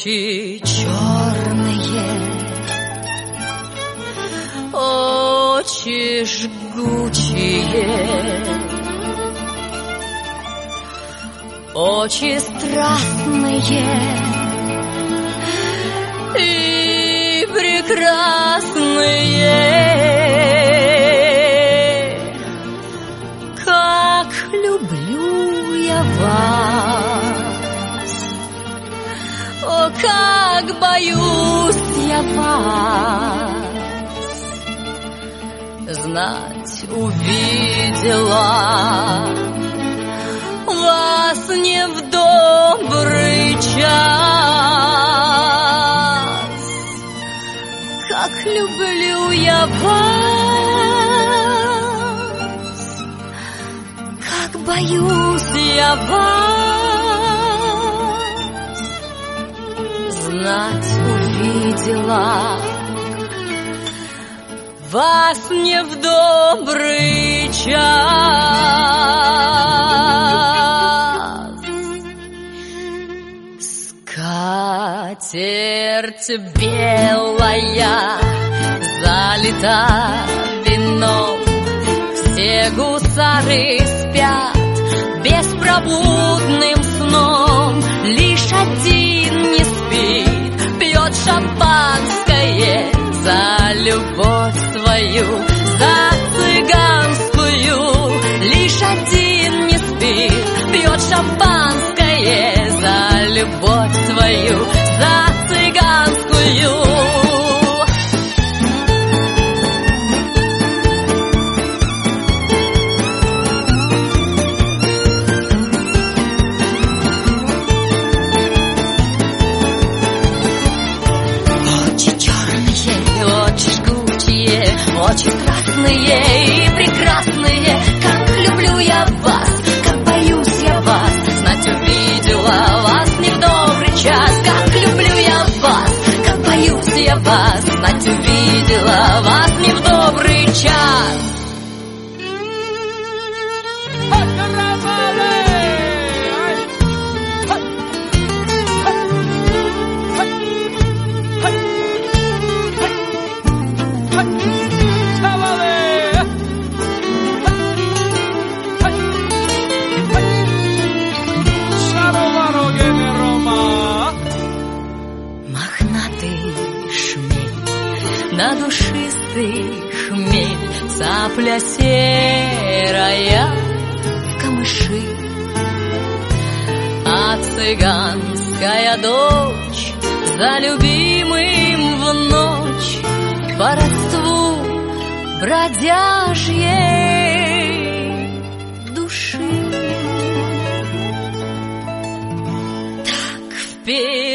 очи черные, очи жгучие, очи страстные и прекрасные. Как люблю я вас, о, как боюсь я вас. Знать увидела вас не в добрый час. Как люблю я вас, как боюсь я вас. Знать увидела вас не в добрый час. Скатерть белая залита вином, все гусары спят беспробудным сном. Лишь один не спит, пьет шампанское за любовь свою, за цыганскую. Лишь один не спит, пьет шампанское за любовь свою, за цыганскую. Очи страстные и прекрасные. Как люблю я вас, как боюсь я вас. Знать увидела вас не в добрый час. Как люблю я вас, как боюсь я вас. Знать увидела вас не в добрый час. На душистый хмель цапля серая в камыши, а цыганская дочь за любимым в ночь по родству бродяжьей души. Так вперед